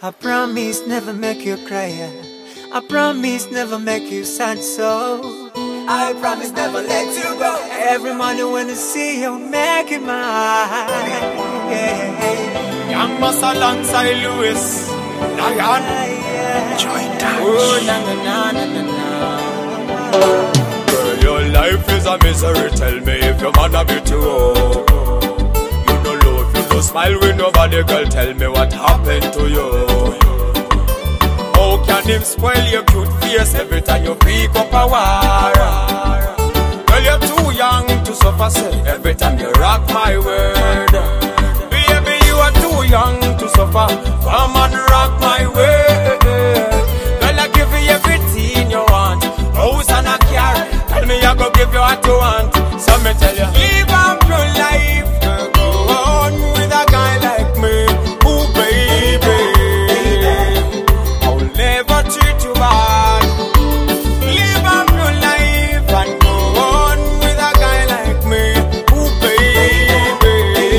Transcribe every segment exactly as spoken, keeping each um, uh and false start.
I promise never make you cry. I promise never make you sad. So I promise never let you go. Every morning when I see you, make it mine. Young Boss alongside Lewis Lion. Join touch. Oh, na na na na na. Girl, your life is a misery. Tell me if your man a bit too old. You don't love, you don't smile with nobody. Girl, tell me what happened to you. How can him spoil your cute face every time you pick up a war? Girl, you're too young to suffer, say, every time you rock my world. Baby, you are too young to suffer, come and rock my world. Girl, I give you everything you want, house and a car. Tell me I go give you what you want. So me tell you, live up your life, girl, go on with a guy like me. Ooh, baby, I'll never treat you bad. Live up your life and go on with a guy like me. Ooh, baby,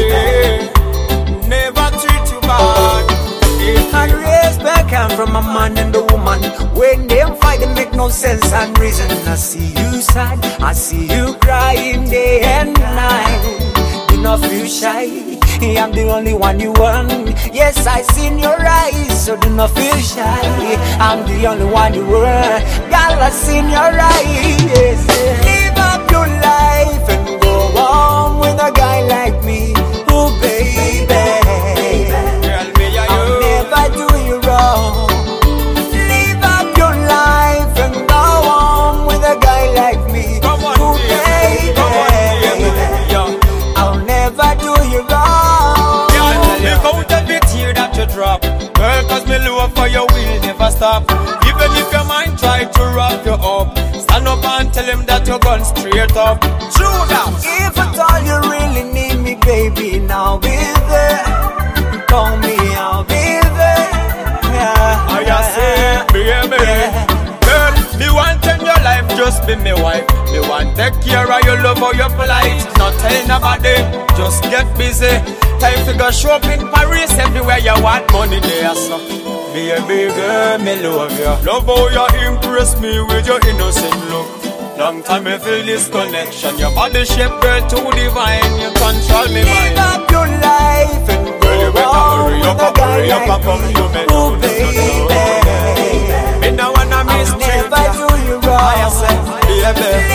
never treat you bad. And respect come from a man and a woman. When them fight, they make no sense and reason. I see you sad, I see you crying day and night. Do not feel shy, I'm the only one you want. Yes, I see in your eyes, so do not feel shy. I'm the only one you want. Girl, I see in your eyes. Live up your life and go on with a guy like me. Oh, baby, Girl, me and I'll you. never do you wrong. Live up your life and go on with a guy like me. Come on, Oh, dear. baby, Come on, dear. Yeah. I'll never do you wrong. Girl, look out every tear that you drop. Girl, cause me love for you will never stop. Even if your mind try to wrap you up, stand up and tell him that you're gone straight up. True that. If at all you really need me, baby, now be there. You call me, I'll be there. Yeah, I just say, baby, girl, me want in your life, just be me wife. Me want take care of your love or your plight. Not tell nobody, just get busy. Time to go show up in Paris, everywhere you want money there, so. Baby girl, me love you. Love how you impress me with your innocent look. Long time I feel this connection. Your body shape, girl, too divine. You control me live mind. up your life and Girl, you go better on hurry with up, a up, guy hurry up, like up, up, me. you may Oh, do this, baby, Me now wanna I'll mistreat never ya. do you I wrong. say, baby,